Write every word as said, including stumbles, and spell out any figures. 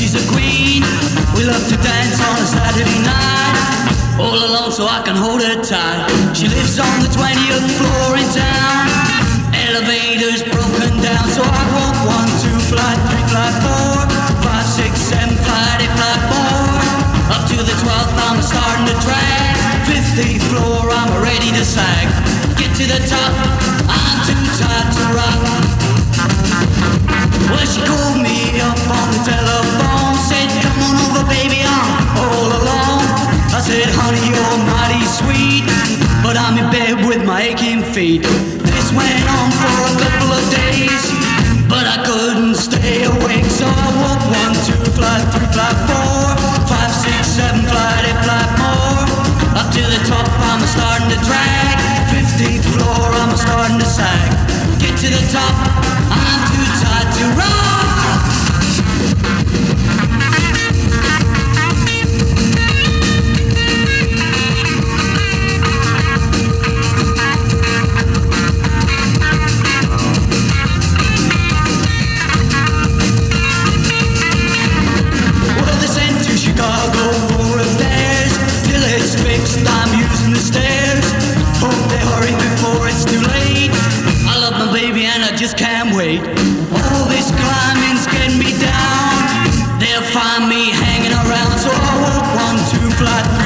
she's a queen. We love to dance on a Saturday night, all alone so I can hold her tight. She lives on the twentieth floor in town. Elevator's broken down, so I walk one, two, flight three, flight four, five, six, seven, flight eight, flight four. Up to the twelfth, I'm starting to drag. Fiftieth floor, I'm ready to sag. Get to the top, I'm too tired to rock. Well, she called me up on the telephone, said, come on over, baby, I'm all alone. I said, honey, you're mighty sweet, but I'm in bed with my aching feet. This went on for a couple of days, but I couldn't stay awake, so I walked one, two, flight three, flight four, five, six, seven, flight eight, flight more. Up to the top, I'm starting to drag. Fifteenth floor, I'm starting to sag. Get to the top, I'm too tired to rock. Well, they sent to Chicago for repairs. Till it's fixed, I'm using the stairs. Hope they hurry before it's too late. I love my baby and I just can't wait. All this climbing's getting me down. They'll find me hanging around, so I walk one, two, flight